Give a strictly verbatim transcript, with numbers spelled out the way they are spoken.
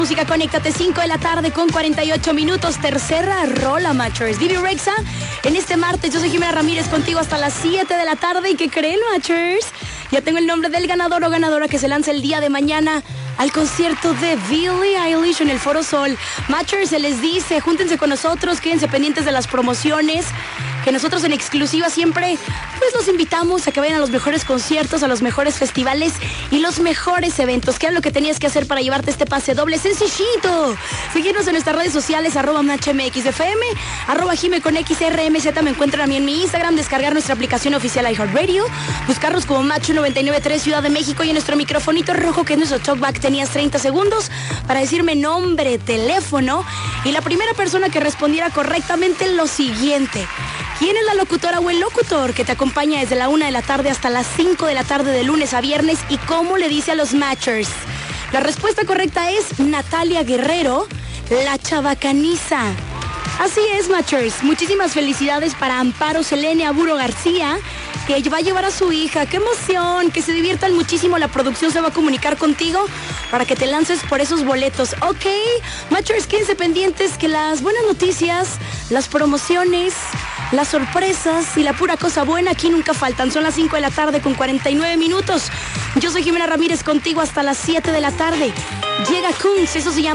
Música, conéctate, cinco de la tarde con cuarenta y ocho minutos, tercera rola, Matchers. Vivi Rexa, en este martes, yo soy Jimena Ramírez contigo hasta las siete de la tarde. ¿Y qué creen, Matchers? Ya tengo el nombre del ganador o ganadora que se lanza el día de mañana al concierto de Billie Eilish en el Foro Sol. Matchers, se les dice, júntense con nosotros, quédense pendientes de las promociones, que nosotros en exclusiva siempre pues los invitamos a que vayan a los mejores conciertos, a los mejores festivales y los mejores eventos. ¿Qué es lo que tenías que hacer para llevarte este pase doble? Sencillito. Seguirnos en nuestras redes sociales, arroba MatchMXFM, arroba Jime con X R M Z. Me encuentran a mí en mi Instagram, descargar nuestra aplicación oficial iHeartRadio, buscarnos como Macho noventa y nueve punto tres Ciudad de México, y en nuestro microfonito rojo, que es nuestro talkback, tenías treinta segundos para decirme nombre, teléfono, y la primera persona que respondiera correctamente lo siguiente: ¿quién es la locutora o el locutor que te acompaña desde la una de la tarde hasta las cinco de la tarde de lunes a viernes y cómo le dice a los Matchers? La respuesta correcta es Natalia Guerrero, la chabacaniza. Así es, Matchers. Muchísimas felicidades para Amparo Selene Aburo García, que va a llevar a su hija. ¡Qué emoción! Que se diviertan muchísimo. La producción se va a comunicar contigo para que te lances por esos boletos. Ok, Matchers, quédense pendientes que las buenas noticias, las promociones, las sorpresas y la pura cosa buena aquí nunca faltan. Son las cinco de la tarde con cuarenta y nueve minutos. Yo soy Jimena Ramírez contigo hasta las siete de la tarde. Llega Kunz, eso se llama